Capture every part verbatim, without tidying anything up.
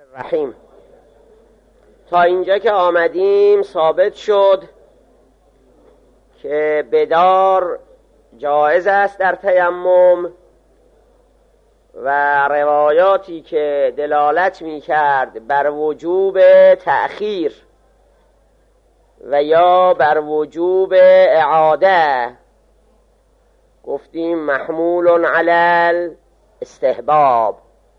الرحیم. تا اینجا که آمدیم ثابت شد که بدار جایز است در تیمم و روایاتی که دلالت می کرد بر وجوب تأخیر و یا بر وجوب اعاده گفتیم محمول علی استحباب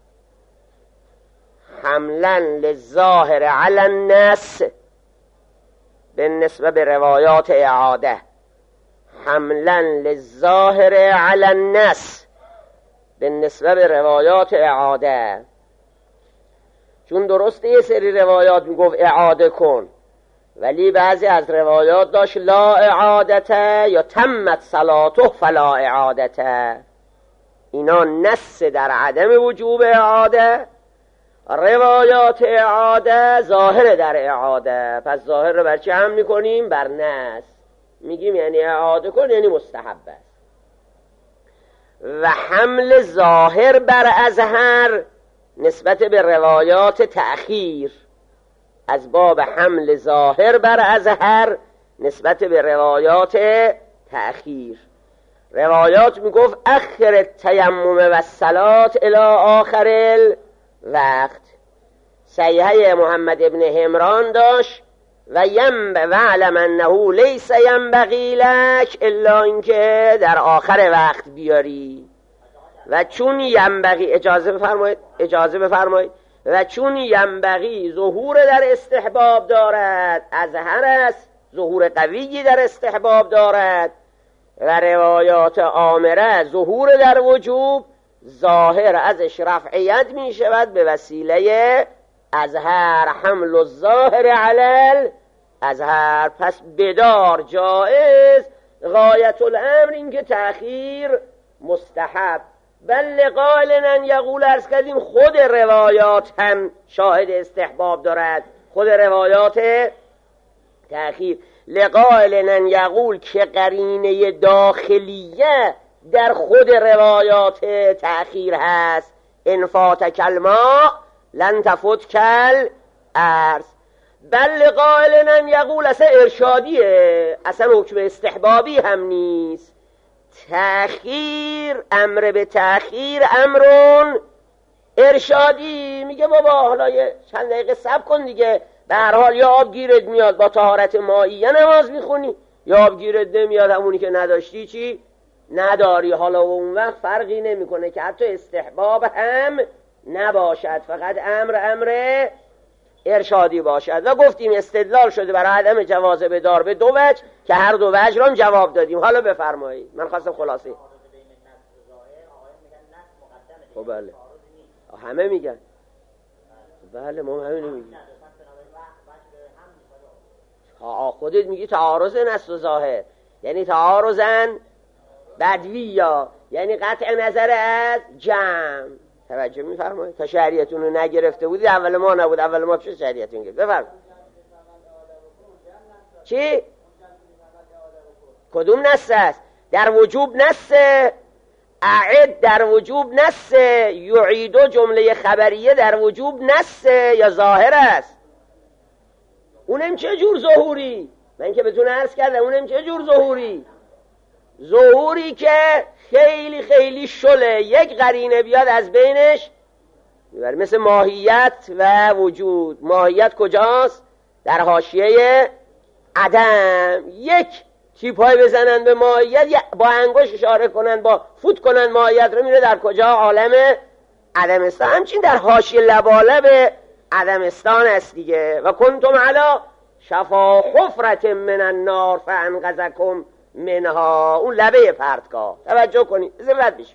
حملا للظاهر علی النص بالنسبه به روایات اعاده حملا للظاهر علی النص بالنسبه به روایات اعاده. چون درسته یه سری روایات میگفت اعاده کن ولی بعضی از روایات داشت لا اعادته یا تمت صلاته فلا اعادته. اینا نص در عدم وجوب اعاده، روایات اعاده ظاهر در اعاده. پس ظاهر رو بر چی هم میکنیم؟ بر نص. میگیم یعنی اعاده کن یعنی مستحب است. و حمل ظاهر بر اظهر نسبت به روایات تأخیر، از باب حمل ظاهر بر اظهر نسبت به روایات تأخیر. روایات میگفت اخر التیمم و الصلاة الی آخر الوقت. صحیحه محمد ابن حمران داشت و یم و علم انه لیس ینبغی لک الا اینکه در آخر وقت بیاری. و چون ینبغی اجازه بفرمایید اجازه بفرمایید و چون ینبغی ظهور در استحباب دارد، اظهر است ظهور قویی در استحباب دارد و روایات آمره ظهور در وجوب، ظاهر ازش رفعیت می شود به وسیله اظهر، حمل الظاهر علی اظهر. پس بدار جائز، غایت الامر این که تأخیر مستحب. بل قائلن یقول ارز کردیم خود روایات هم شاهد استحباب دارد، خود روایات تأخیر. لقائلن یقول که قرینه داخلیه در خود روایات تأخیر هست. انفات کلما لن تفوت کل ارز. بل قائلن یقول اصلا ارشادیه، اصلا حکم استحبابی هم نیست. تأخیر، امر به تأخیر امرون ارشادی. میگه بابا حالا یه چند دقیقه صبر کن دیگه، به هر حال یا آب گیرت میاد با طهارت مائیه نماز میخونی یا آب گیرت نمیاد همونی که نداشتی چی نداری. حالا و اون وقت فرقی نمیکنه که حتی استحباب هم نباشد، فقط امر امر ارشادی باشد. و گفتیم استدلال شده برای عدم جواز بدار به دو وجه که هر دو وجه رو هم جواب دادیم. حالا بفرمایید، من خواستم خلاصه. خب بله همه میگن، بله ما همه نمیگیم. خودت میگی تعارض نص و ظاهر، یعنی تعارضن بدوی یا یعنی قطع نظر از جمع. توجه میفرمایید؟ تا شریعتون رو نگرفته بودید اول ما نبود، اول ما چه شریعتون گرفت؟ بفرمایید چی؟ کدوم نص است؟ در وجوب نص، اعد در وجوب نص، یعیدو جمله خبریه در وجوب نص یا ظاهر است؟ اونم چه جور ظهوری؟ من که بهتون عرض کردم اونم چه جور ظهوری؟ ظهوری که خیلی خیلی شله، یک قرینه بیاد از بینش میبره، مثل ماهیت و وجود. ماهیت کجاست؟ در حاشیه عدم. یک تیپای بزنن به ماهیت، با انگشت اشاره کنن، با فوت کنن ماهیت رو، میره در کجا؟ عالم عدمستان. همچین در حاشیه لبالب عدمستان است دیگه. و کنتم علی شفا حفرة من النار فانقذکم منها، اون لبه پرتگاه. توجه کنید بذار رد بشیم.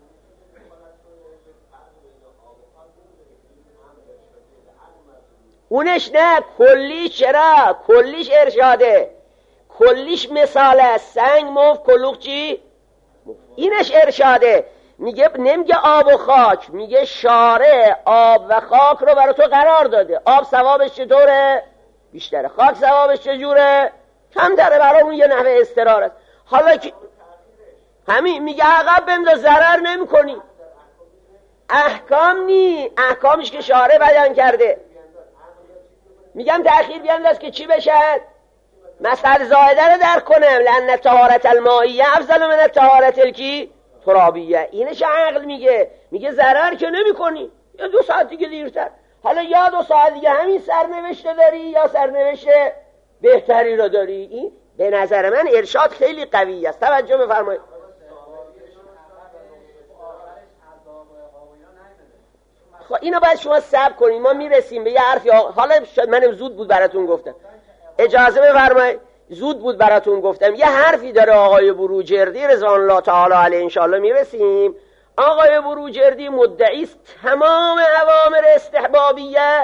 اونش نه، کلیش چرا؟ کلیش ارشاده، کلیش مثاله. سنگ مفت کلوخ چی؟ اینش ارشاده. میگه نمیگه آب و خاک، میگه شارع آب و خاک رو برای تو قرار داده. آب ثوابش چطوره؟ بیشتره. خاک ثوابش چجوره؟ کم داره. برای اون یه نحوه استرار است. حالا که همین میگه عقب بنداز ضرر نمی کنی. احکام نی، احکامش که شارع بیان کرده. میگم تأخیر بیانداز که چی بشد؟ مسئله زائده رو درک کنم. لأن طهارت المائیه افضل من طهارت الکی ترابیه. اینش عقل میگه، میگه ضرر که نمی کنی، یا دو ساعت دیگه دیرتر. حالا یا دو ساعت دیگه همین سرنوشته داری یا سرنوشته بهتری رو داری. این به نظر من ارشاد خیلی قوی است. توجه بفرمایید. خب اینو باید شما صبر کنید، ما میرسیم به یه حرفی. حالا من زود بود براتون گفتم، اجازه بفرمایید، زود بود براتون گفتم. یه حرفی داره آقای بروجردی رضوان الله تعالی علیه، انشاءالله میرسیم. آقای بروجردی مدعی است تمام اوامر استحبابیه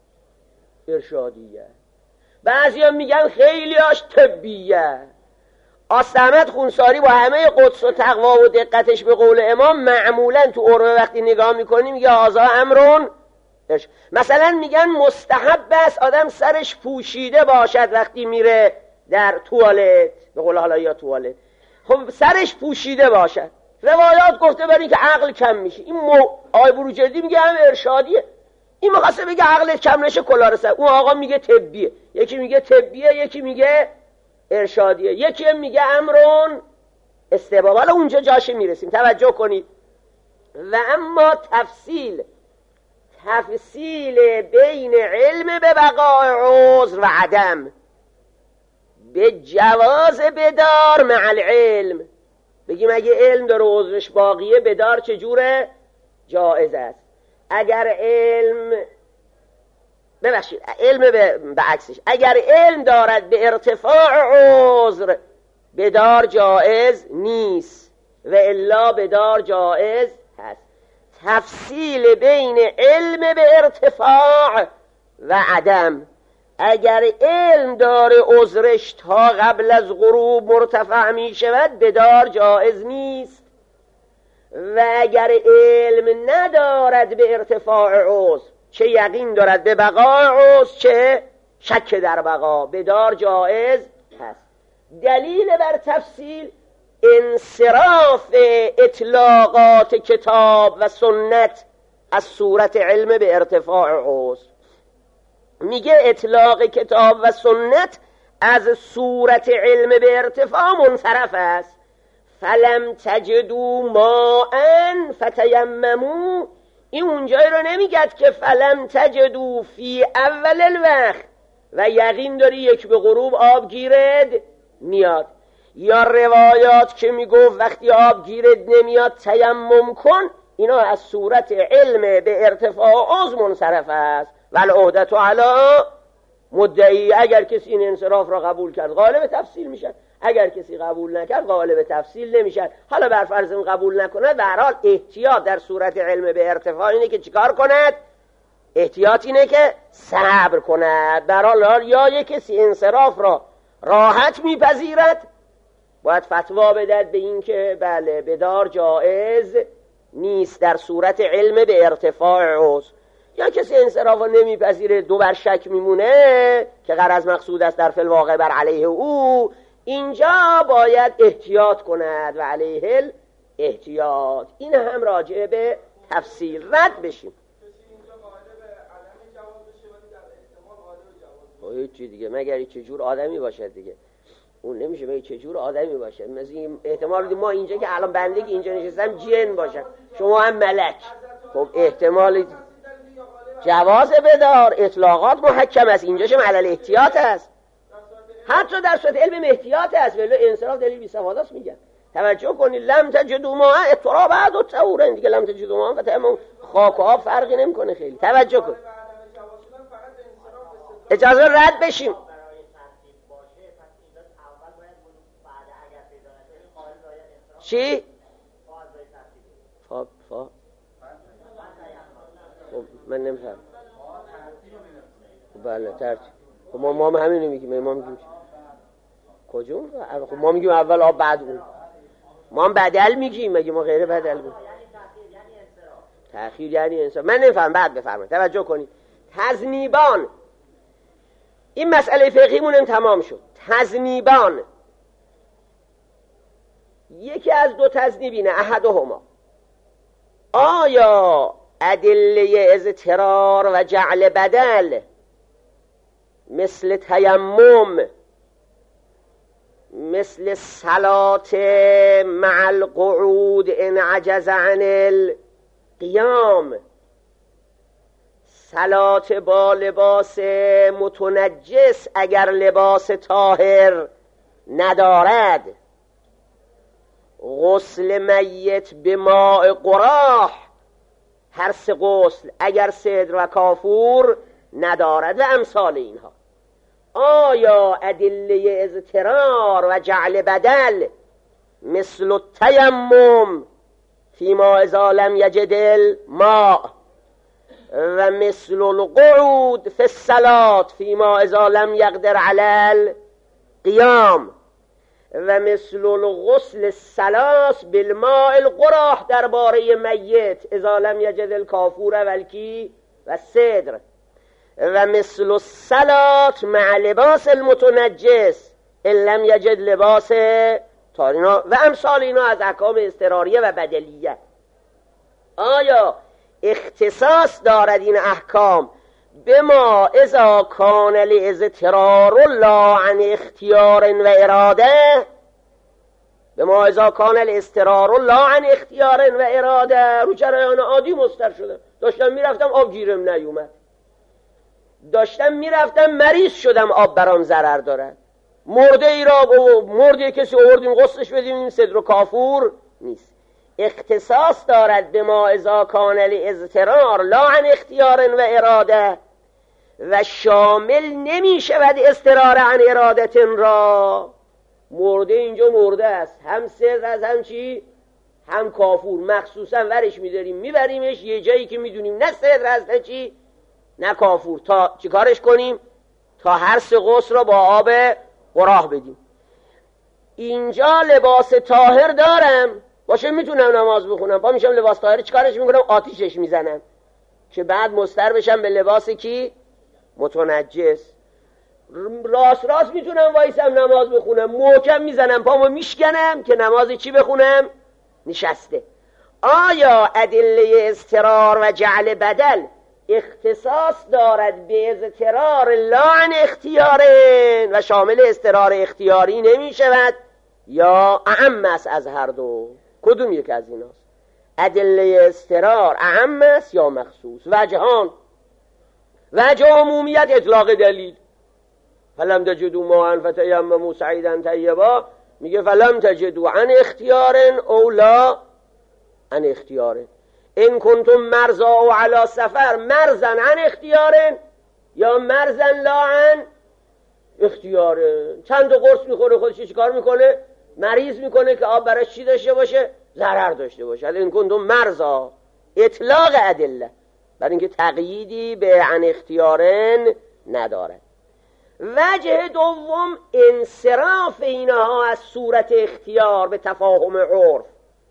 ارشادیه، بعضی هم میگن خیلیاش طبیه. آستمت خونساری با همه قدس و تقوا و دقتش به قول امام معمولا تو عربه وقتی نگاه میکنی میگه آزا امرون. مثلا میگن مستحب است آدم سرش پوشیده باشد وقتی میره در توالت، به قول حالا یا توالت، خب سرش پوشیده باشد. روایات گفته برای که عقل کم میشه. این مو... آقای بروجردی میگه هم ارشادیه. این مخواسته بگه عقل کم نشه کلاه رو سر. اون آقا میگه طبیه، یکی میگه طبیه، یکی میگه ارشادیه، یکی هم میگه امرون استحباب. حالا اونجا جاشه میرسیم، توجه کنید. و اما تفصیل تفصیل بین علم به بقای عذر و عدم، به جواز بدار مع العلم، بگیم اگه علم داره عذرش باقیه بدار چجوره؟ جائز است. اگر علم ببخشید علم به, به عکسش، اگر علم دارد به ارتفاع عذر بدار جائز نیست و الا بدار جائز هست. تفصیل بین علم به ارتفاع و عدم، اگر علم داره عذرش تا قبل از غروب مرتفع می شود بدار جائز نیست، و اگر علم ندارد به ارتفاع عذر، چه یقین دارد به بقای عذر چه شک در بقا، بدار جائز هست. دلیل بر تفصیل انصراف اطلاقات کتاب و سنت از صورت علم به ارتفاع عذر. میگه اطلاق کتاب و سنت از صورت علم به ارتفاع منصرف است. فلم تجدوا ماء فتیمموا، این اونجایی رو نمیگد که فلم تجدوا فی اول الوقت و یقین داری یک به غروب آب گیرد میاد، یا روایات که میگفت وقتی آب گیرد نمیاد تیمم کن، اینا از صورت علم به ارتفاع عذر منصرف است. والعهدة علی مدعی، اگر کسی این انصراف را قبول کرد غالب تفصیل میشن، اگر کسی قبول نکرد غالب تفصیل نمیشن. حالا بر فرض قبول نکند، به هر حال احتیاط در صورت علم به ارتفاع اینه که چیکار کند؟ احتیاط اینه که صبر کند. در حال یا یک کسی انصراف را راحت میپذیرد، باید فتوا بدهد به این که بله بدار جائز نیست در صورت علم به ارتفاع عذر، یا کسی انصراف را نمیپذیره دو بر شک میمونه که غرض مقصود است در فی الواقع بر علیه او، اینجا باید احتیاط کند و علیه الاحتیاط. این هم راجع به تفصیل رد بشیم. هیچ چی دیگه مگر چه جور آدمی باشد دیگه، اون نمیشه بگه چه جور آدمی باشد. مثل این احتمال بدیم ما اینجا که الان بنده که اینجا نشستم جن باشد، شما هم ملک. خب احتمال جواز بدار، اطلاقات محکم است، اینجاشم علل احتیاط است، حتی در صورت علم احتیاط است. ولی انصراف دلیل بی استفاده میگن. توجه کنید لم تجدوا ماء اضطراب بعد و طهورا دیگه، لم تجدوا ماء و تمام خاک و آب فرقی نمیکنه خیلی. توجه کن، اجازه رد بشیم. چی؟ فا فا خب من نمیفهم. بله ترتیب. خب ما ما هم همینو میگیم. ما میگیم کجا؟ خب ما میگیم اول آب بعد اون. ما هم بدل میگیم، مگه ما غیر بدل میگیم؟ تأخیر یعنی انصراف. من نمیفهم، بعد بفرمایید. توجه کنید. تذنیبان، این مسئله فقهیمون هم تمام شد. تذنیبان، یکی از دو تذنیبینه، احدهما آیا ادله اضطرار و جعل بدل مثل تیمم، مثل صلات مع القعود ان عجز عن القیام، صلات با لباس متنجس اگر لباس طاهر ندارد، غسل میت به ماء قراح، هر سه غسل اگر صدر و کافور ندارد و امثال اینها، آیا ادله اضطرار و جعل بدل مثل التیمم فیما اذا لم یجد الماء و مثل القعود فی الصلاة فیما اذا لم یقدر علی القیام و مثل الغسل الثلاث بالماء القراح درباره میت اذا لم یجد الکافور و الکی و الصدر و مثل الصلاة مع لباس المتنجس ان لم یجد لباس طاهر و امثال اینا از احکام اضطراریه و بدلیه. آیا اختصاص دارد این احکام بما اذا کان الاضطرار لا عن اختیار و اراده، بما اذا کان الاضطرار لا عن اختیار و اراده، رو جریان عادی مضطر شدم، داشتم میرفتم آب گیرم نیومد، داشتم میرفتم مریض شدم آب برام ضرر دارد، مرده ای را مرده کسی آوردیم غسلش بدیم این صدر و کافور نیست. اختصاص دارد به ما اذا کان الاضطرار لا عن اختیار و اراده و شامل نمی شود اضطرار عن ارادت را. مرده اینجا مرده است، هم صدر از هم چی هم کافور، مخصوصا ورش میداریم میبریمش یه جایی که میدونیم نه صدر هست نه چی نه کافور، تا چی کارش کنیم؟ تا هر سه غسل را با آب قراح بدیم. اینجا لباس طاهر دارم باشه میتونم نماز بخونم، پا میشم لباس طاهر چیکارش میکنم؟ آتیشش میزنم که بعد مضطر بشم به لباسی کی متنجس. راست راست میتونم وایسم نماز بخونم، محکم میزنم پامو میشکنم که نماز چی بخونم؟ نشسته. آیا ادله اضطرار و جعل بدل اختصاص دارد به اضطرار لا عن اختیار و شامل اضطرار اختیاری نمی شود یا اعم است از هر دو؟ کدوم یک از ایناست؟ ادله اضطرار اعم است یا مخصوص؟ وجهان، وجه عمومیت اطلاق دلیل، فلم تجدوا ماء فتیمموا صعیدا طیبا، میگه فلم تجدوا عن اختیار او لا عن اختیار. ان کنتم مرضا و علی سفر مرزن عن اختیار یا مرزن لا عن اختیار. چند قرص میخوره خودش چی کار میکنه؟ مریض میکنه که آب براش چی داشته باشه؟ ضرر داشته باشه. ان کنتم مرضا اطلاق ادله برای اینکه تقییدی به عن اختیارن نداره. وجه دوم انصراف اینها از صورت اختیار به تفاهم عرف،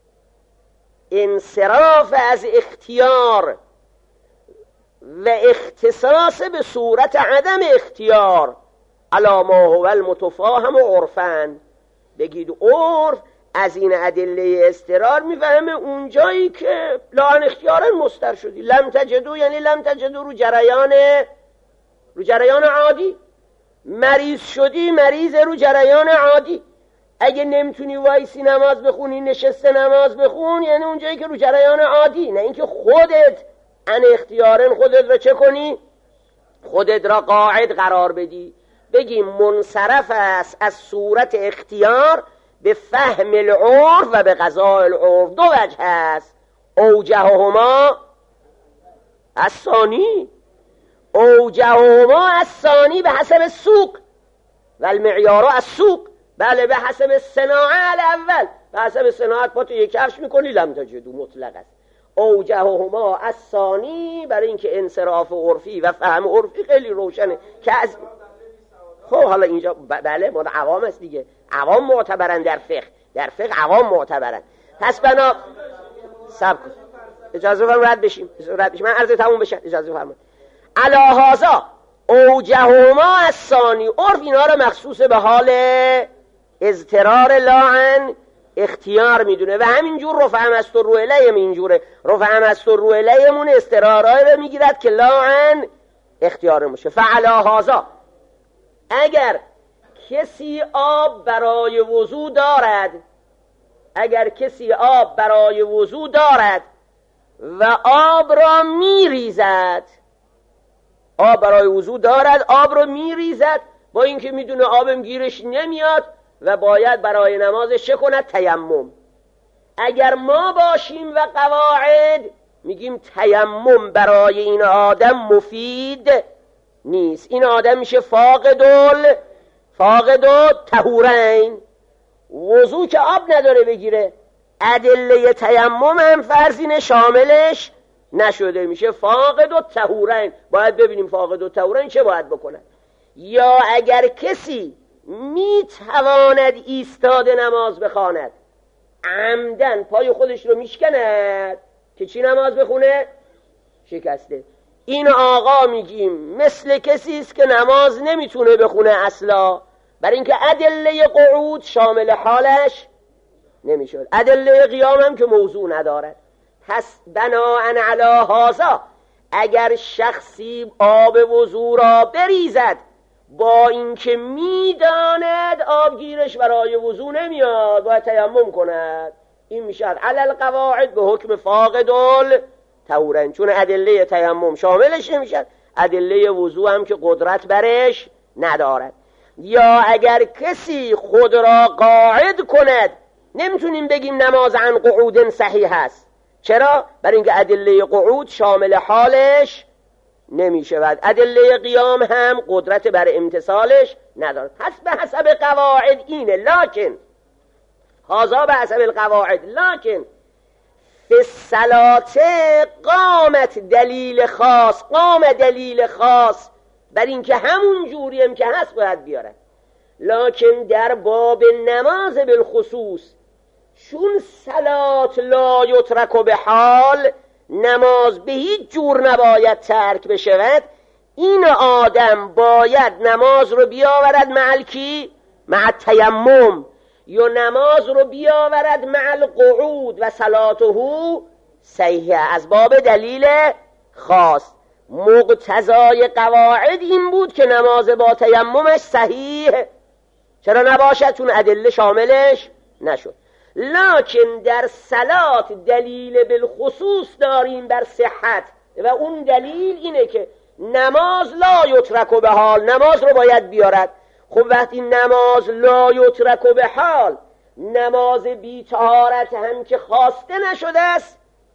انصراف از اختیار و اختصاص به صورت عدم اختیار علی ما هو المتفاهم عرفاً. بگید عرف از این ادله اضطرار میفهمه اونجایی که لا عن اختیارا مستر شدی، لم تجدو یعنی لم تجدو رو جریان رو جریان عادی، مریض شدی مریض رو جریان عادی. اگه نمیتونی وایسی نماز بخونی نشسته نماز بخون، یعنی اونجایی که رو جریان عادی، نه اینکه خودت ان اختیارن خودت را چه کنی؟ خودت را قاعد قرار بدی. بگیم منصرف است از صورت اختیار به فهم العرف و به قضاء العرف. دو وجه هست، اوجههما الثانی، اوجههما الثانی به حسب السوق و المعیار السوق. بله به حسب صناعه الاول، به حسب صناعت پاتو یک کفش میکنی لم تجدو مطلق است. اوجههما الثانی برای اینکه انصراف عرفی و فهم عرفی خیلی روشنه که از خب حالا اینجا بله ما عوام است دیگه، عوام معتبرن در فقه، در فقه عوام معتبرن. پس بنا صبر کن اجازه فرمایید رد بشیم رد بشیم من عرض تموم بشه اجازه فرمایید. علی هذا اوجههما الثانی، عرف اینا رو مخصوص به حال اضطرار لا عن اختیار میدونه و همینجور رفع مستر الیهم اینجوره. رفع مستر الیهمون استرارای رو میگیرد که لاعن اختیار میشه. فعلا هازا، اگر کسی آب برای وضو دارد اگر کسی آب برای وضو دارد و آب را میریزد آب برای وضو دارد آب را میریزد با اینکه میدونه آبم گیرش نمیاد و باید برای نمازش چه کند؟ تیمم. اگر ما باشیم و قواعد میگیم تیمم برای این آدم مفید نیست. این آدم میشه فاقدل فاقد طهورین. وضو که آب نداره بگیره، ادله تیمم هم فرضین شاملش نشده، میشه فاقد و طهورین. باید ببینیم فاقد و طهورین چه باید بکنن. یا اگر کسی میتواند ایستاده نماز بخواند، عمدن پای خودش رو میشکند که چی نماز بخونه؟ شکسته. این آقا میگیم مثل کسی است که نماز نمیتونه بخونه اصلا، برای اینکه ادله قعود شامل حالش نمیشد. ادله قیام هم که موضوع ندارد. پس بناء علی هذا اگر شخصی آب وضو را بریزد با اینکه میداند آبگیرش برای وضو نمیاد، باید تیمم کند، این میشد علی القواعد به حکم فاقدل طهورین، چون ادله تیمم شاملش نمیشد، ادله وضو هم که قدرت برش ندارد. یا اگر کسی خود را قاعد کند، نمیتونیم بگیم نماز عن قعود صحیح است. چرا؟ برای اینکه ادله قعود شامل حالش نمیشود، ادله قیام هم قدرت بر امتصالش ندارد. پس به حسب قواعد اینه، لکن هذا به حسب القواعد، لکن فی الصلاة قامت دلیل خاص، قام دلیل خاص بر اینکه همون جوری هم که هست باید بیارد. لکن در باب نماز بالخصوص، چون صلات لا یترک به حال، نماز به هیچ جور نباید ترک بشود، این آدم باید نماز رو بیاورد مع کی؟ مع تیمم، یا نماز رو بیاورد مع القعود و صلاته صحیح از باب دلیل خاص. مقتضای قواعد این بود که نماز با تیممش صحیح چرا نباشد؟ چون ادله شاملش نشد. لکن در صلات دلیل بالخصوص داریم بر صحت و اون دلیل اینه که نماز لا یترک به حال، نماز رو باید بیارد. خب وقتی نماز لا یترک به حال، نماز بی طهارت هم که خواسته نشده است،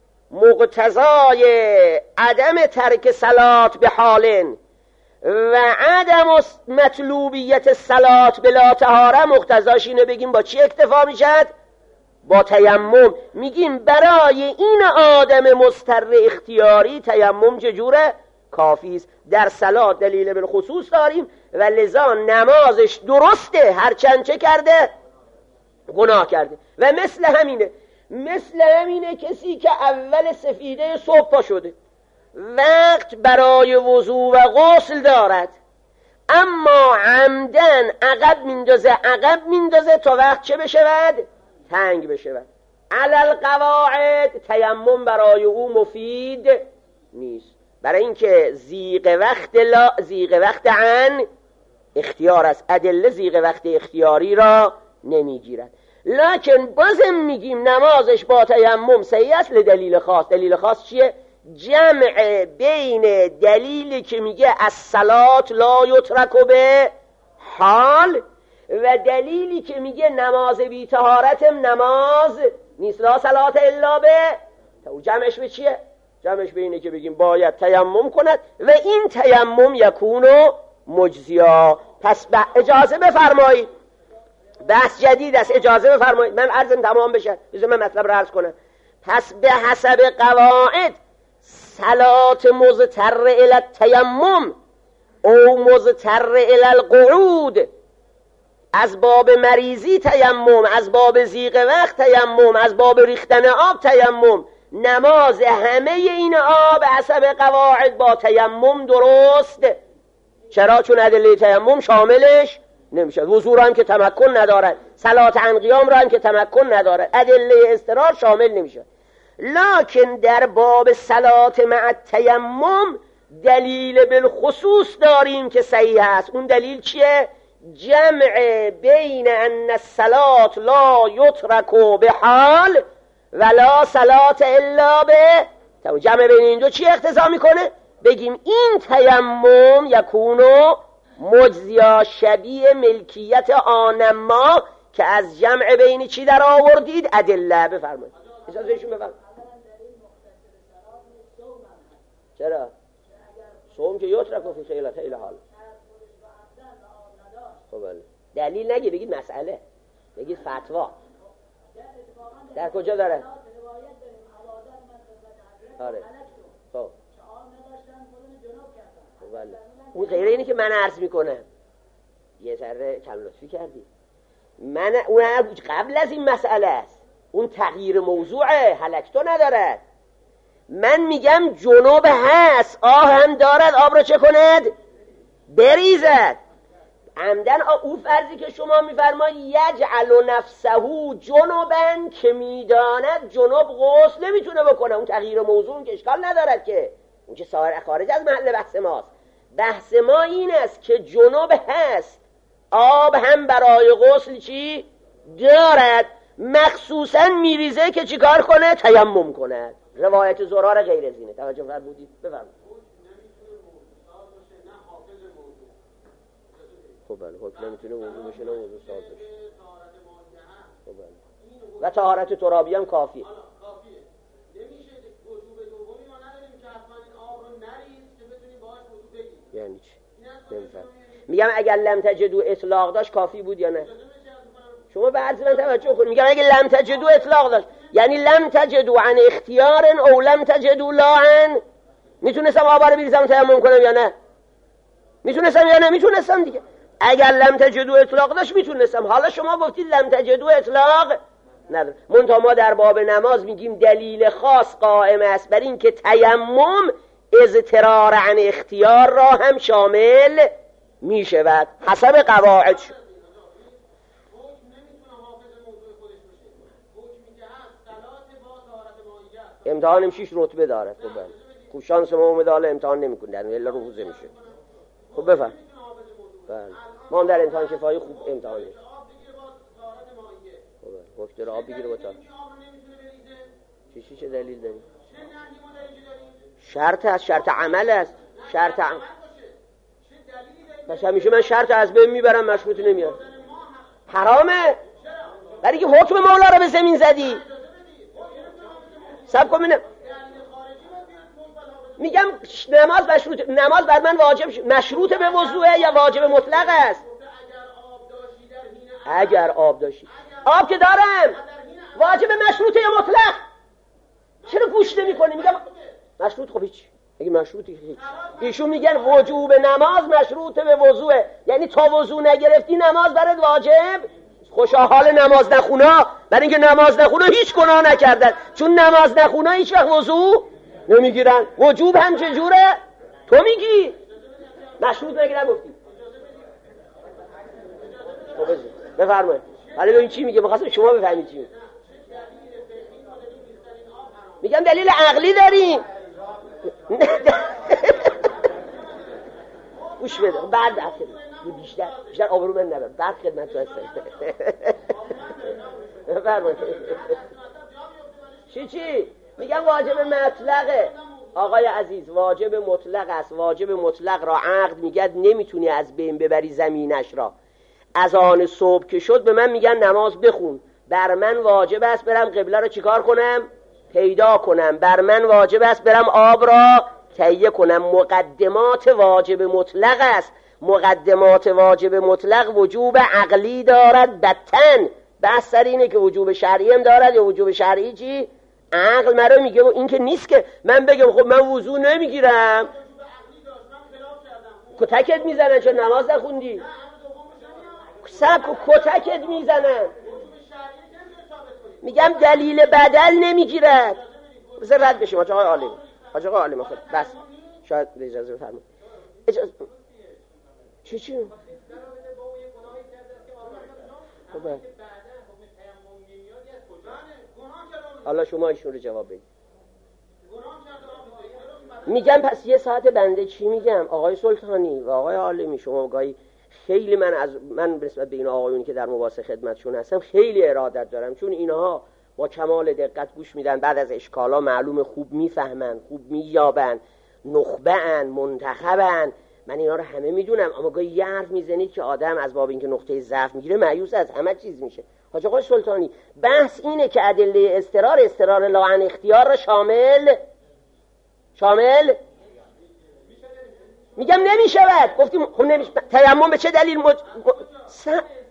مقتضای عدم ترک صلات به حالن و عدم مطلوبیت صلات بلا طهاره، مقتضاش اینه بگیم با چی اکتفا میشد؟ با تیمم. میگیم برای این آدم مضطر اختیاری تیمم چجوره؟ کافی است. در صلات دلیل بالخصوص داریم و لذا نمازش درسته هرچند چه کرده؟ گناه کرده. و مثل همینه مثل همینه کسی که اول سفیده صبح پا شده، وقت برای وضو و غسل دارد، اما عمدن عقب میندازه عقب میندازه تا وقت چه بشود؟ تنگ بشود. علل قواعد تیمم برای او مفید نیست، برای اینکه زیغ وقت لا زیغ وقت عن اختیار است، ادله زیغ وقت اختیاری را نمیگیرد. لکن بازم میگیم نمازش با تیمم صحیح است لدلیل خاص. دلیل خاص چیه؟ جمع بین دلیلی که میگه الصلات لا یترک به حال و دلیلی که میگه نماز بی طهارتم نماز نیست، لا صلات الا به. جمعش به چیه؟ جمعش به اینه که بگیم باید تیمم کند و این تیمم یکونو مجزیا. پس اجازه بفرمایید، بحث جدید است، اجازه بفرمایید من عرضم تمام بشه، بذار من مطلب رو عرض کنم. پس به حسب قواعد صلات مضطر الی التیمم او مضطر الی القعود، از باب مریضی تیمم، از باب ضیق وقت تیمم، از باب ریختن آب تیمم، نماز همه این آب حسب قواعد با تیمم درست. چرا؟ چون ادله تیمم شاملش نمیشه. وضو را هم که تمکن ندارد، صلات عن قیام را هم که تمکن ندارد، ادله اضطرار شامل نمیشه. لکن در باب صلات مع تیمم دلیل بالخصوص داریم که صحیح است. اون دلیل چیه؟ جمع بین ان الصلات لا یترک بحال ولا صلات الا به. جمع بین این دو چی اقتضا میکنه؟ بگیم این تیمم یکونو مجزیا شبیه ملکیت آنما که از جمع بین چی در آوردید؟ ادله. بفرمایید. اجازه بهشون بفرمایید. چرا؟ صوم که یترک فی خیل خیل حال. خب بله. دلیل نگی، بگید مسئله، بگید فتوا. در کجا داره؟ آره. خب بله. اون غیر اینی که من عرض میکنم یه ذره کم لطفی کردی. من اون قبل از این مسئله است، اون تغییر موضوعه، هلکتو ندارد. من میگم جنوب هست، آه هم دارد، آب را چه کند؟ بریزد. عمدن او فرضی که شما میفرمایید یجعل نفسه جنوبن که میداند جنوب غسل نمیتونه بکنه، اون تغییر موضوع اون که اشکال ندارد که اون که سایر خارج از محل بحث ماست. بحث ما این است که جنوب هست، آب هم برای غسل چی دارد، مخصوصا میریزه که چیکار کنه؟ تیمم کنه. روایت زرار غیر از اینه. توجه فرمودید؟ بفرمایید. خب بله، حکم نمیتونه وضو بشه، نه وضو ساز بشه. خب بله. و طهارت ترابی هم کافیه. کافیه. نمیشه وضو دومی ما نداریم که حتما این آب رو نریز که بتونیم باهاش وضو بگیریم. یعنی چی؟ نمیفهم. میگم اگر لم تجدو اطلاق داشت کافی بود یا نه؟ شما به عرض من توجه کنید. میگم اگه لم تجدو اطلاق داشت، یعنی لم تجدو عن اختیار او لم تجدو لا عن. میتونستم آب رو بریزم تیمم کنم یا نه؟ میتونستم یا نه؟ میتونستم دیگه. اگر لم تجدو اطلاق داشت میتونستم. حالا شما گفتید لم تجدو اطلاق نداره. منتها ما در باب نماز میگیم دلیل خاص قائم است بر این که تیمم اضطرار عن اختیار را هم شامل میشود حسب قواعد. امتحانم شیش رتبه داره. خب بله. خوب شانس ما اومده حالا امتحان نمیکنه، الا روزه میشه. خب بفهم. بله. ما هم در امتحان کفایی خوب امتحان میشه. خب وقت داره آب بگیره با تا. چی چی چه دلیل داری؟ شرط است، شرط عمل است. شرط عمل. پس همیشه من شرط از بین میبرم، مشروط نمیارم. حرامه. برای که حکم مولا رو به زمین زدی. سب کن ببینم. میگم نماز مشروط، نماز بر من واجب مشروط به وضوءه یا واجب مطلق است؟ اگر آب داشتی. آب که دارم. واجب مشروطه یا مطلق؟ چرا گوش نمی‌کنی؟ میگم مشروط. خب هیچ. اگه مشروطی هیچ. ایشون میگن وجوب نماز مشروط به وضوءه، یعنی تا وضو نگرفتی نماز برات واجب. خوشا حال نماز نخونا، برای اینکه نماز نخونا هیچ گناه نکردن، چون نماز نخونا هیچ وقت وضو نمیگیرن. وجوب هم چجوره؟ تو میگی مشروط نگی نگفتی. بفرمایید. حالا ببین چی میگه، بخواستم شما بفهمید چی میگه. میگم دلیل عقلی داریم. گوش بده. بعد بیشتر بیشتر آبرو من نبر. بعد خدمت تو هستم. بفرمایید. چی چی؟ میگم واجب مطلقه. آقای عزیز واجب مطلق است. واجب مطلق را عقد میگه نمیتونی از بین ببری زمینش را. از آن صبح که شد به من میگن نماز بخون، بر من واجب است برم قبله رو چیکار کنم؟ پیدا کنم. بر من واجب است برم آب را تهیه کنم. مقدمات واجب مطلق است. مقدمات واجب مطلق وجوب عقلی دارد بتن. بحث سر اینه که وجوب شرعی هم دارد یا وجوب شرعی چی؟ عقل مرا میگه این که نیست که من بگم خب من وضو نمیگیرم، کتکت میزنن چون نماز نخوندی. سب کتکت میزنن. میگم دلیل بدل نمیگیرد. بذار رد بشیم آقای عالم. آقای عالم خود بس شاید اجازه بفرمایید. اجازه چی چی خوبه. حالا شما ایشون رو جواب بدید. میگم پس یه ساعت بنده چی میگم؟ آقای سلطانی و آقای عالمی، شما گاهی خیلی من از من نسبت به این آقایونی که در مباحث خدمتشون هستم خیلی ارادت دارم، چون اینها با کمال دقت گوش میدن، بعد از اشکالا معلومه خوب میفهمن، خوب مییابن، نخبه‌ان، منتخبن. من اینا رو همه میدونم، اما گاهی یه حرف میزنید که آدم از باب اینکه نقطه ضعف میگیره مایوس از همه چیز میشه. حاج آقای سلطانی، بحث اینه که ادله استرار استرار لا عن اختیار را شامل شامل میگم نمیشود. گفتیم خب نمیشه. تیمم به چه دلیل مج... س...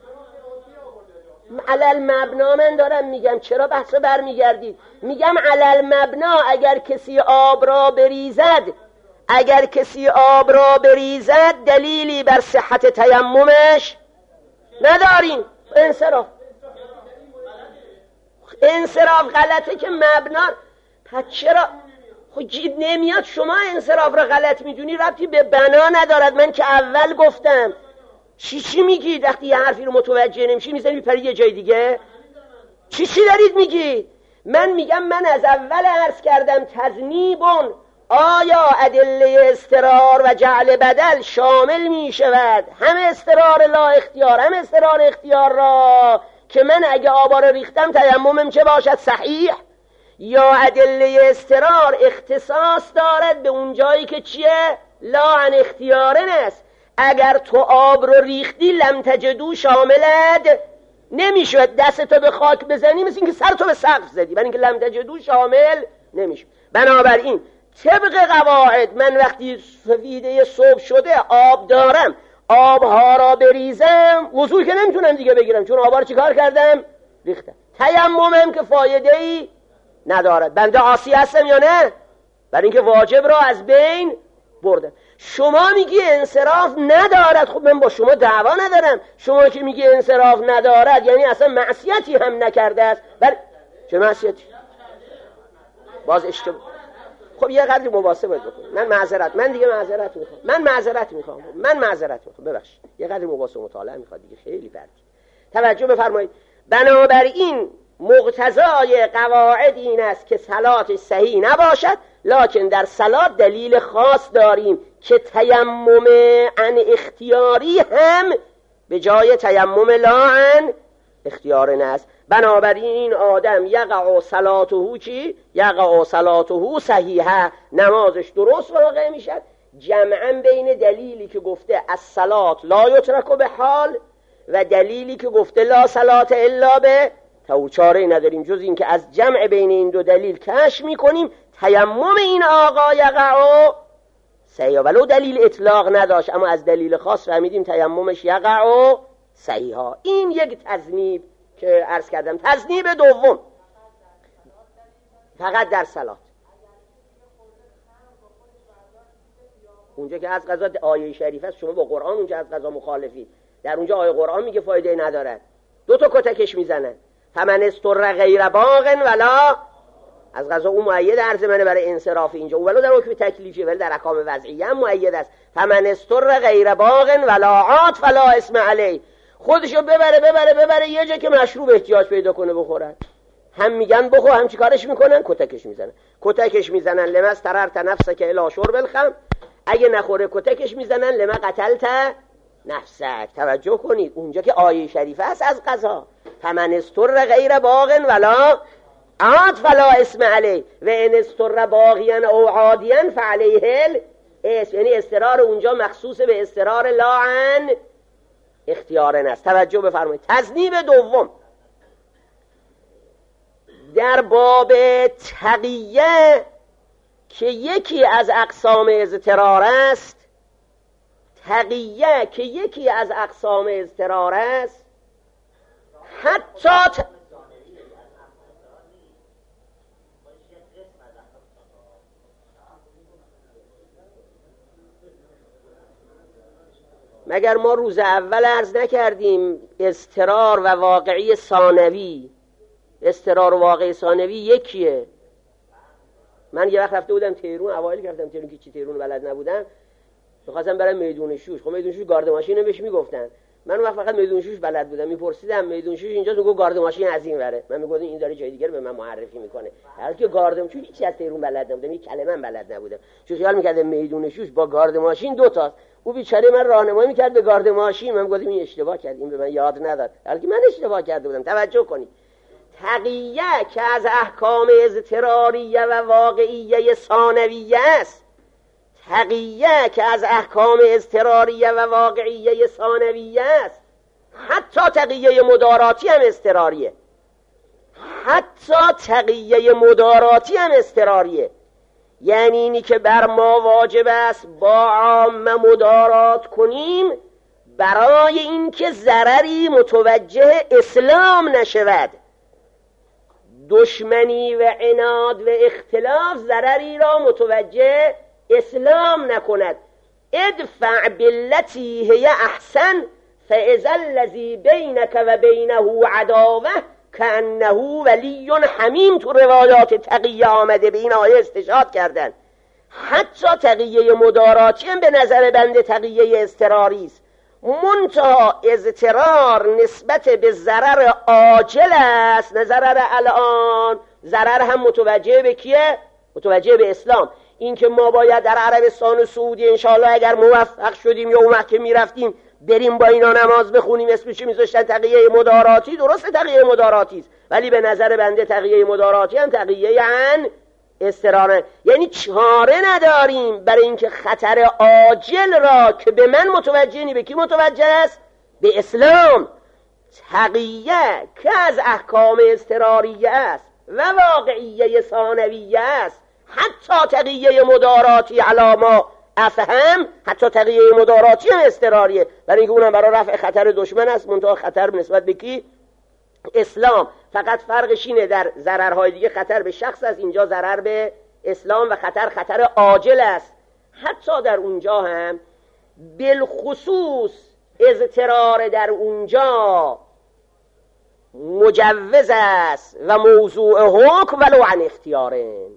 علل مبنا من دارم میگم، چرا بحث رو برمیگردید؟ میگم علل مبنا، اگر کسی آب را بریزد اگر کسی آب را بریزد دلیلی بر صحت تیممش نداریم. انصراف انصراف غلطه که مبنا. پس چرا خب جید نمیاد؟ شما انصراف را غلط میدونی، ربطی به بنا ندارد. من که اول گفتم چی چی میگید؟ وقتی یه حرفی رو متوجه نمیشی میزنی میپری یه جای دیگه. چی چی دارید میگید؟ من میگم من از اول عرض کردم تذنیبون، آیا ادله استرار و جعل بدل شامل میشود هم استرار لا اختیار هم استرار اختیار را، که من اگه آبا رو ریختم تیممم چه باشد؟ صحیح. یا ادله استرار اختصاص دارد به اون جایی که چیه؟ لا عن اختیارن است. اگر تو آب رو ریختی لم تجدو شاملد نمیشود. دستتو به خاک بزنی مثل اینکه سرتو به سقف زدی، برای اینکه لم تجدو شامل نمیشه. بنابراین طبق قواعد من وقتی سفیده صبح شده آب دارم، آبها را بریزم، وضو که نمیتونم دیگه بگیرم چون آبها رو چیکار کردم؟ ریختم. تیممم که فایده ای ندارد. بنده عاصی هستم یا نه؟ برای اینکه واجب را از بین بردم. شما میگی انصراف ندارد، خب من با شما دعوا ندارم. شما که میگی انصراف ندارد یعنی اصلا معصیتی هم نکرده است. بل چه معصیتی؟ باز اشتباه. خب یه قدری مباحثه باید بکنم. من معذرت من دیگه معذرت میخوام. من معذرت میخوام. من معذرت میخوام. ببخشید. یه قدری مباحثه مطالعه میخواد دیگه، خیلی فرق. توجه بفرمایید. بنابراین مقتضای قواعد این است که صلاتش صحیح نباشد، لکن در صلات دلیل خاص داریم که تیمم عن اختیاری هم به جای تیمم لا عن اختیار است. بنابراین این آدم یقع صلاته چی؟ یقع صلاته صحیحه، نمازش درست واقع میشد. جمعا بین دلیلی که گفته الصلات لا یترک به حال و دلیلی که گفته لا صلات الا به تو، چاره نداریم جز این که از جمع بین این دو دلیل کشف میکنیم تیمم این آقا یقع صحیحه، ولو دلیل اطلاق نداشت اما از دلیل خاص فهمیدیم تیممش یقع صحیحه. این یک تذنیب که عرض کردم. تذنیب دوم فقط در صلات، اونجا که از قضا آیه شریف است، شما با قرآن اونجا از قضا مخالفید. در اونجا آیه قرآن میگه فایده ندارد، دو تا کتکش میزنن. فمن استر غیر باغ ولا، از قضا اون مؤید عرض منه برای انصراف اینجا، ولو در حکم تکلیفی ولی در احکام وضعیه هم مؤید است. فمن استر غیر باغ ولا عاد فلا اسم علی، خودشو ببره ببره ببره یه جا که مشروب احتیاج پیدا کنه بخورن. هم میگن بخور، هم چی کارش میکنن؟ کتکش میزنن. کتکش میزنن لمس تررت نفسک الی شرب الخمر، اگه نخوره کتکش میزنن لما قتلت نفسک. توجه کنید اونجا که آیه شریفه است از قضا فمن استر غیر باغ ولا عاد فلا اسم علی و ان استر باغیا او عادیا فعلیه الاسم، یعنی استرار اونجا مخصوص به استرار لا عن اختیار است. توجه بفرمایید. تذنیب دوم در باب تقیه که یکی از اقسام اضطرار است، تقیه که یکی از اقسام اضطرار است، حتی ت... مگر ما روز اول عرض نکردیم اضطرار و واقعی ثانوی، اضطرار و واقعی ثانوی یکیه. من یه وقت رفته بودم تهران، اوایل کردم تهران که چی تهران بلد نبودم، می‌خواستم برم میدون شوش. خب میدون شوش گارد ماشین بهش میگفتن، من وقت فقط میدون شوش بلد بودم، میپرسیدم میدون شوش اینجا، تو گارد ماشین از این وره، من میگفتم این داره جای دیگه به من معرفی میکنه، هر کی گاردم چون هیچ از تهران بلد نبودم، یک کلمه بلد نبودم، چون خیال میکردم میدون شوش با گارد ماشین دو تاست. او بیچاره من راهنمایی میکرد به گارد ماشین، من میگفتم این اشتباه کرد، این به من یاد نداد، هر کی من اشتباه کرده بودم. توجه کنید، تقیه که از احکام اضطراریه و واقعیه ثانویه است، تقیه که از احکام اضطراریه و واقعیه ثانویه است، حتی تقیه مداراتی هم اضطراریه، حتی تقیه مداراتی هم اضطراریه. یعنی اینی که بر ما واجب است با عامه مدارات کنیم برای اینکه ضرری متوجه اسلام نشود، دشمنی و عناد و اختلاف ضرری را متوجه اسلام نکند. ادفع بالتی هی احسن فاذا الذی بینک و بینه عداوه کانه ولی حمیم. تو روایات تقیه آمده، به این آیه استشهاد کردن. حتی تقیه مداراتی هم به نظر بنده تقیه اضطراری است، منتها اضطرار نسبت به ضرر عاجل است، نه ضرر الان. ضرر هم متوجه به کیه؟ متوجه به اسلام. این که ما باید در عربستان و سعودی انشاءالله اگر موفق شدیم یا اون وقت که میرفتیم بریم با اینا نماز بخونیم، اسمش میذاشتن تقیه مداراتی، درسته تقیه مداراتی است، ولی به نظر بنده تقیه مداراتی هم تقیه عن اضطراره. یعنی چاره نداریم برای اینکه خطر عاجل را که به من متوجه نی، به کی متوجه است؟ به اسلام. تقیه که از احکام اضطراریه است و واقعیه ثانویه است، حتی تقیه مداراتی علاما افهم، حتی تقیه مداراتی هم اضطراریه، برای اینکه اونم برای رفع خطر دشمن است، منتها خطر نسبت به کی؟ اسلام. فقط فرقش اینه در ضررهای دیگه خطر به شخص است، اینجا ضرر به اسلام و خطر خطر عاجل است. حتی در اونجا هم بالخصوص اضطرار در اونجا مجوز است و موضوع حکم ولو عن اختیارن.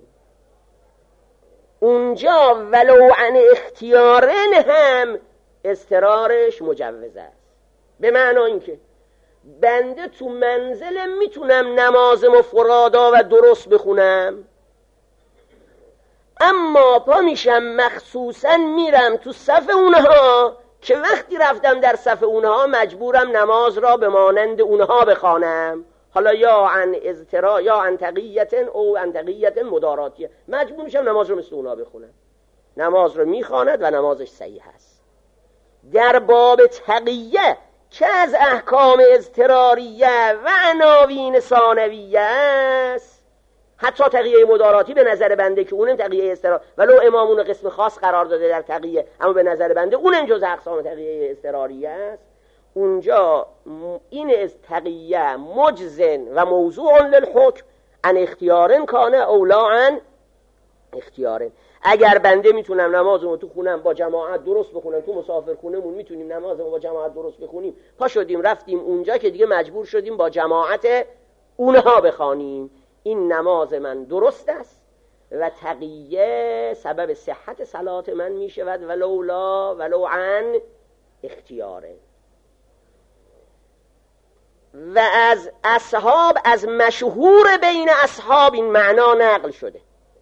اونجا ولو عن اختیارن هم اضطرارش مجوز است، به معنی اینکه بنده تو منزل میتونم نماز مفرادا و درست بخونم، اما پا میشم مخصوصا میرم تو صف اونها که وقتی رفتم در صف اونها مجبورم نماز را به مانند اونها بخوانم، حالا یا عن اضطرار یا عن تقیت او عن تقیت مداراتیه، مجبور میشم نماز رو مثل اونها بخونم. نماز رو میخواند و نمازش صحیح است. در باب تقیه که از احکام اضطراریه و عناوین ثانویه است، حتی تقیه مداراتی به نظر بنده که اونم تقیه اضطرار، ولو امام اون قسم خاص قرار داده در تقیه، اما به نظر بنده اونم جز اقسام تقیه اضطراریه است. اونجا این از تقیه مجزن و موضوع للحکم عن اختیارن کانه اولا عن اختیارن. اگر بنده میتونم نمازمو تو خونم با جماعت درست بخونم، تو مسافر خونمون میتونیم نمازمو با جماعت درست بخونیم، پا شدیم رفتیم اونجا که دیگه مجبور شدیم با جماعت اونها بخوانیم، این نماز من درست است و تقیه سبب صحت صلات من میشود ولولا ولو عن اختیاره. و از اصحاب، از مشهور بین اصحاب این معنا نقل شده،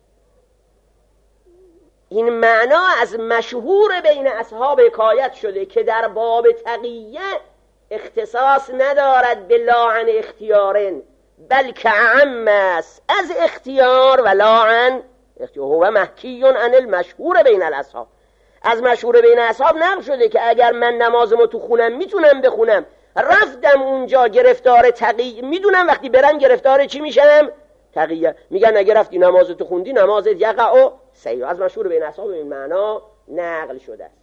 این معنا از مشهور بین اصحاب حکایت شده که در باب تقیه اختصاص ندارد به لا عن اختیارن، بلکه اعم است از اختیار و لا عن اختیار. هو محکی عن المشهور بین الاصحاب، از مشهور بین اصحاب نقل شده که اگر من نمازمو تو خونم میتونم بخونم، رفتم اونجا گرفتار تقیه، میدونم وقتی برم گرفتار چی میشم؟ تقیه. میگن اگر رفتی نمازتو خوندی نمازت یقع صحیح. از مشهور بین اصحاب این معنا نقل شده است.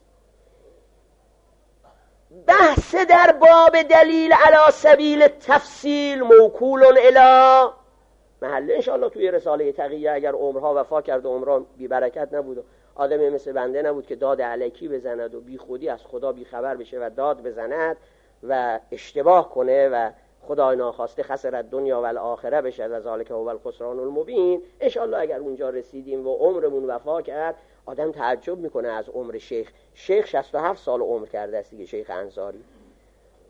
بحث در باب دلیل علی سبیل تفصیل موکول الی محله انشاءالله توی رساله تقیه. اگر عمرها وفا کرد و عمران بی برکت نبود و آدمی مثل بنده نبود که داد علکی بزند و بی خودی از خدا بی خبر بشه و داد بزند و اشتباه کنه و خدای ناخواسته خسرت دنیا و الاخره بشه و ذالک هو الخسران المبین. انشاءالله اگر اونجا رسیدیم و عمرمون وفا کرد، آدم تعجب میکنه از عمر شیخ. شیخ شصت و هفت سال عمر کرده است دیگه، شیخ انصاری.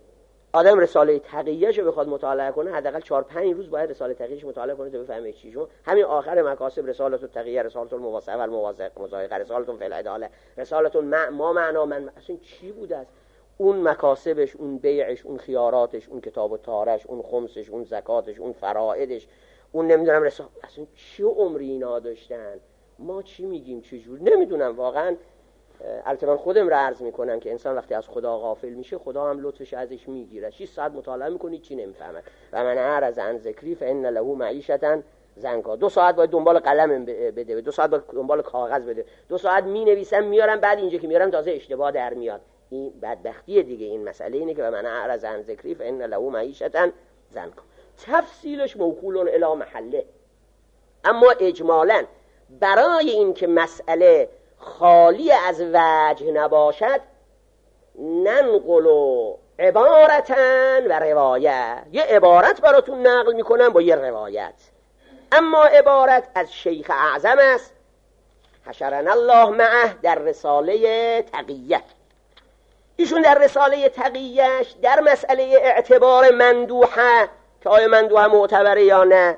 آدم رساله تقیه‌ش رو بخواد مطالعه کنه حداقل چهار پنج روز باید رساله تقیه‌ش مطالعه کنه تا بفهمه چی شو. همین آخر مکاسب رساله التقیه، رساله المواسطه و الموازقه، رساله فی العداله، رساله ما معنا من اصلا چی بوده است؟ اون مکاسبش، اون بیعش، اون خیاراتش، اون کتاب و تارش، اون خمسش، اون زکاتش، اون فرائدش، اون نمیدونم رساله اصلا چی عمری اینا داشتن. ما چی میگیم چجور نمیدونم واقعا. البته من خودم را عرض میکنم که انسان وقتی از خدا غافل میشه خدا هم لطفش ازش میگیره. شش ساعت مطالعه میکنی چی نمیفهمد. و من اعرض عن ذکری فان له معیشة ضنکا. دو ساعت باید دنبال قلم بده، دو ساعت باید دنبال کاغذ بده، دو ساعت مینویسم میارم، بعد اینجا که میارم تازه اشتباه در میاد. این بدبختیه دیگه. این مسئله اینه که من اعرض عن ذکری فان له معیشة ضنکا. تفصیلش موکول الی محله. اما اجمالاً برای این که مسئله خالی از وجه نباشد ننقل و عبارتن و روایت، یه عبارت براتون نقل میکنم با یه روایت. اما عبارت از شیخ اعظم است حشرنا الله معه در رساله تقیه. ایشون در رساله تقیهش در مسئله اعتبار مندوحه که آیا مندوحه معتبره یا نه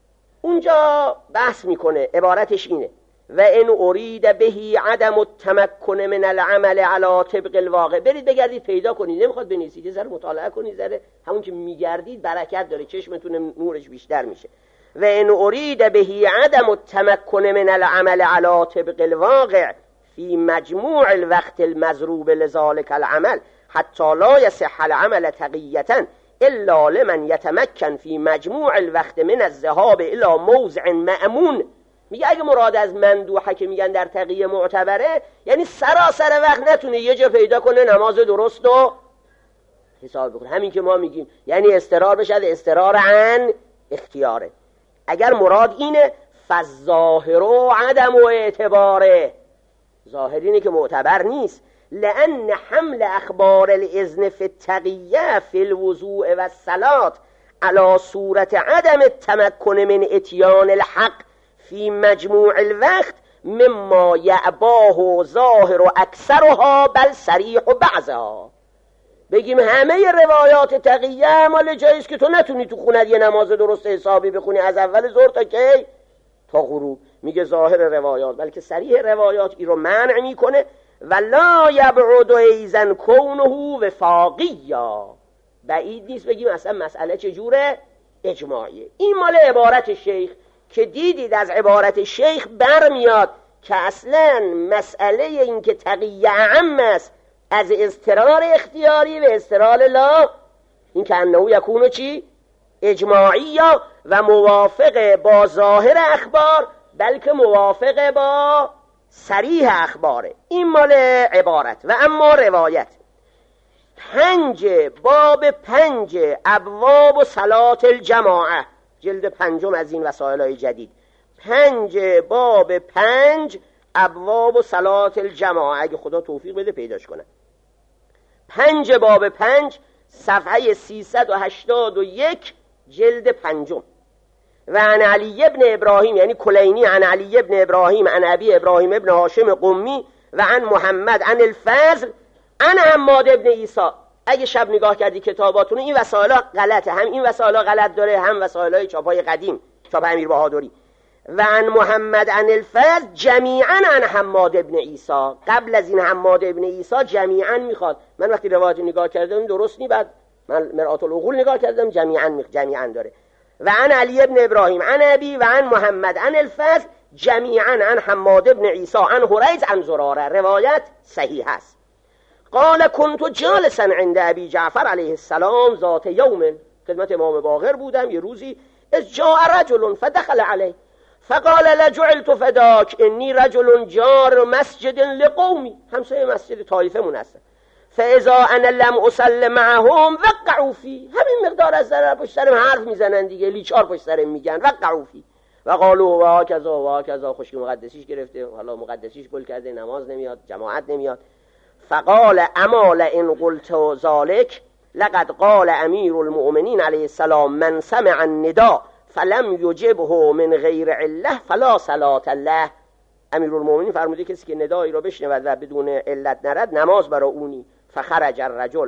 اونجا بحث میکنه. عبارتش اینه: و ان ارید بهی عدم التمکن من العمل علی طبق الواقع. برید بگردید پیدا کنید، نمیخواد بنویسید، یه ذره مطالعه کنید، ذره همون که میگردید برکت داره، چشمتون نورش بیشتر میشه. و ان ارید بهی عدم التمکن من العمل علی طبق الواقع فی مجموع الوقت المضروب لذلك العمل حتی لا يصح العمل تقیة الا لمن يتمكن فی مجموع الوقت من الذهاب الى موضع مأمون. میگه اگه مراد از مندوحه که میگن در تقیه معتبره یعنی سراسر وقت نتونه یه جا پیدا کنه نماز درست و حساب بکنه. همین که ما میگیم یعنی استرار بشد استرار عن اختیاره. اگر مراد اینه فالظاهر و عدم و اعتباره، ظاهر اینه که معتبر نیست. لأن حمل اخبار الاذن فی التقیه فی الوضوء و الصلاة على صورت عدم التمکن من اتیان الحق فی مجموع الوقت مما یعباه ظاهر و اکثرها بل صریح و بعضها. بگیم همه روایات تقیه مال جاییست که تو نتونی تو خونت یه نماز درست حسابی بخونی از اول ظهر تا کی تا غروب. میگه ظاهر روایات، بلکه صریح روایات این رو منع میکنه. ولا یبعد ایزن کونه وفاقیا. بعید نیست بگیم اصلا مسئله چجوره اجماعیه. این مال عبارت شیخ که دیدید از عبارت شیخ برمیاد که اصلا مسئله این که تقیه اعم است از اضطرار اختیاری و اضطرار لا، این که انه یکونو چی اجماعی و موافق با ظاهر اخبار بلکه موافق با صریح اخباره. این مال عبارت. و اما روایت پنج باب پنج ابواب و صلات الجماعه، جلد پنجم از این وسائل جدید، پنج باب پنج ابواب و صلات الجماعه، اگه خدا توفیق بده پیداش کنه. پنج باب پنج صفحه سیصد و هشتاد و یک جلد پنجم. و عن علی ابن ابراهیم یعنی کلینی عن علی ابن ابراهیم عن ابی ابراهیم ابن هاشم قمی و عن محمد عن الفضل عن حماد ابن عیسی. اگه شب نگاه کردی کتاباتون این وسائل غلطه، هم این وسائل غلط داره هم وسائل چاپای قدیم چاپ امیر بهادری. و عن محمد عن الفضل جمیعا عن حماد ابن عیسی. قبل از این حماد ابن عیسی جمیعا میخواد. من وقتی روایت نگاه کردم درست نی، بعد من مرآت العقول نگاه کردم جمیعا می... جمیعا داره. و عن علی ابن ابراهیم عن ابی و عن محمد عن الفضل جمیعا عن حماد ابن عیسی عن هریز عن زراره. روایت صحیح است. قال كنت جالسا عند ابي جعفر علیه السلام ذات یوم، خدمت امام باقر بودم یه روزی، از جاء رجل فدخل علیه فقال لجعلت فداک انی رجل جار مسجد لقومی، همسایه مسجد طایفه من هستم، فاذا انا لم اصل معهم وقعوا فی، همین مقدار از ذره پشت سرم حرف میزنن دیگه، لیچار پشت سرم میگن، وقعوا فی و قالوا و کذا و کذا، خشکی مقدسیش گرفته، حالا مقدسیش گل کرده، نماز نمیاد، جماعت نمیاد. فقال اما لئن قلت ذلك لقد قال امیر المؤمنین علیه السلام من سمع النداء فلم یجبه من غیر عله فلا صلاة له. امیر المؤمنین فرموده کسی که ندایی را بشنود و بدون علت نرد نماز برای اونی. فخرج الرجل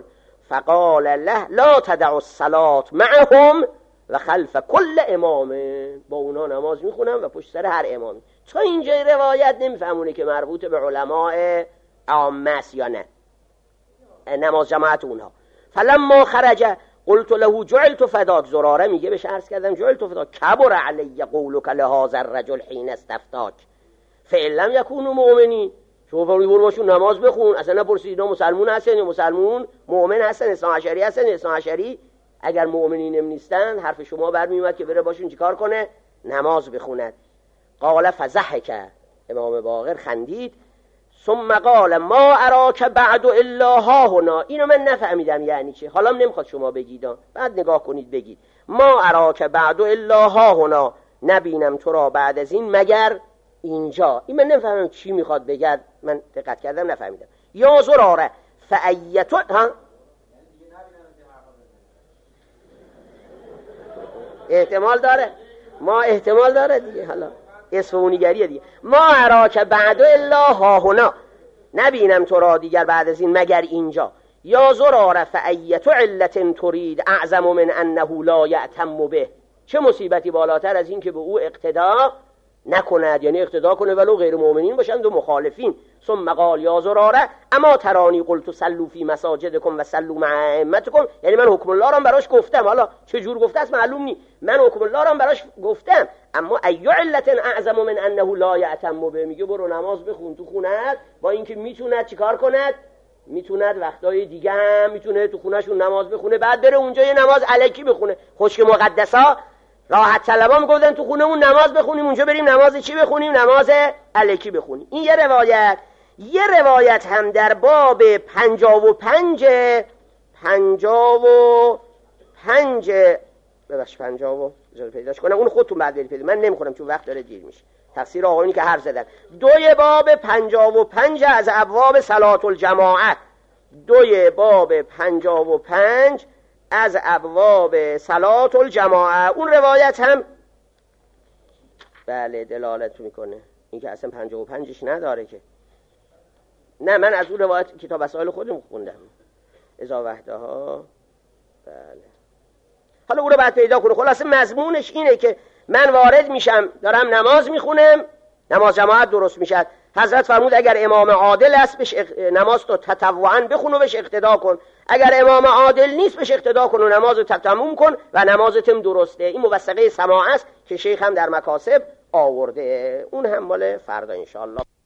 فقال له لا تدع الصلاة معهم و خلف کل امام. با اونا نماز میخونم و پشت سر هر امام. تا اینجای روایت نمیفهمونه که مربوط به علماء عامه است یا نه، نماز جماعت اونها. فلما خرج قلت له جعلت فداک. زراره میگه بهش عرض کردم جعلت فداک کبر علی قولک لهذا الرجل حین استفتاک فإن لم یکونوا مؤمنین. شما برو باشون نماز بخون، اصلا نپرسید اینا مسلمون هستن یا مسلمون مؤمن هستن، اثنا عشری هستن یا اثنا عشری. اگر مؤمنین نیستن حرف شما برمیومد که بره باشون چیکار کنه؟ نماز بخوند. قال فضحک، امام باقر خندید. ثم قال ما اراک بعد الا ها هنا. اینو من نفهمیدم یعنی چه، حالا نمیخواد شما بگید، بعد نگاه کنید بگید. ما اراک بعد الا ها هنا، نبینم تو را بعد از این مگر اینجا. این من نفهمیدم چی میخواد بگه، من دقت کردم نفهمیدم. یا زراره فایتو ها احتمال داره، ما احتمال داره دیگه، حالا اسفونیگریه دیگه. ما اراک بعد الا ها هنا، نبینم تو را دیگر بعد از این مگر اینجا. یا زراره فایت علت ترید اعظم من انه لا یأتم به. چه مصیبتی بالاتر از این که به او اقتدا نکند، یعنی اقتدا کنه ولو غیر مؤمنین باشند و مخالفین. ثم قال یا زراره اما ترانی قلت صلوا فی مساجدکم و صلوا مع ائمتکم. یعنی من حکم الله را براش گفتم، حالا چه جور گفته است معلوم نی، من حکم الله را براش گفتم، اما ای علت اعظم من انه لا یأتم به. میگه برو نماز بخون تو خونت، با اینکه میتوند چیکار کند، میتوند وقتای دیگه هم میتونه تو خونهشون نماز بخونه، بعد بره اونجا یه نماز الکی بخونه. خشک مقدسا راحت طلبا میگفتن تو خونمون نماز بخونیم، اونجا بریم نماز چی بخونیم؟ نماز الکی بخونیم. این یه روایت. یه روایت هم در باب پنجاه و پنج پنجاه و پنج ببخش پنجاه و اجازه پیداش کنم، اون خودتون بعد برید پیدا، من نمیخونم چون وقت داره دیر میشه. تفسیر آقایونی که حرف زدن. دوی باب پنجاه و پنج از ابواب صلات الجماعه، دوی باب پنجاه و پنج از ابواب صلات الجماعه. اون روایت هم بله دلالت میکنه، این که اصلا پنجاه و پنجش نداره که. نه من از اون روایت کتاب مسائل خودم خوندم، اذا وحدها. بله حالا اون رو بعد پیدا کنه. خلاصه مضمونش اینه که من وارد میشم دارم نماز میخونم، نماز جماعت درست میشد. حضرت فرمود اگر امام عادل است بهش نماز تو تطوعاً بخون و بهش اقتدا کن، اگر امام عادل نیست بهش اقتدا کن و نماز رو تموم کن و نمازتم درسته. این موثقه سماع است که شیخ هم در مکاسب آورده، اون هم مال فردا انشاءالله.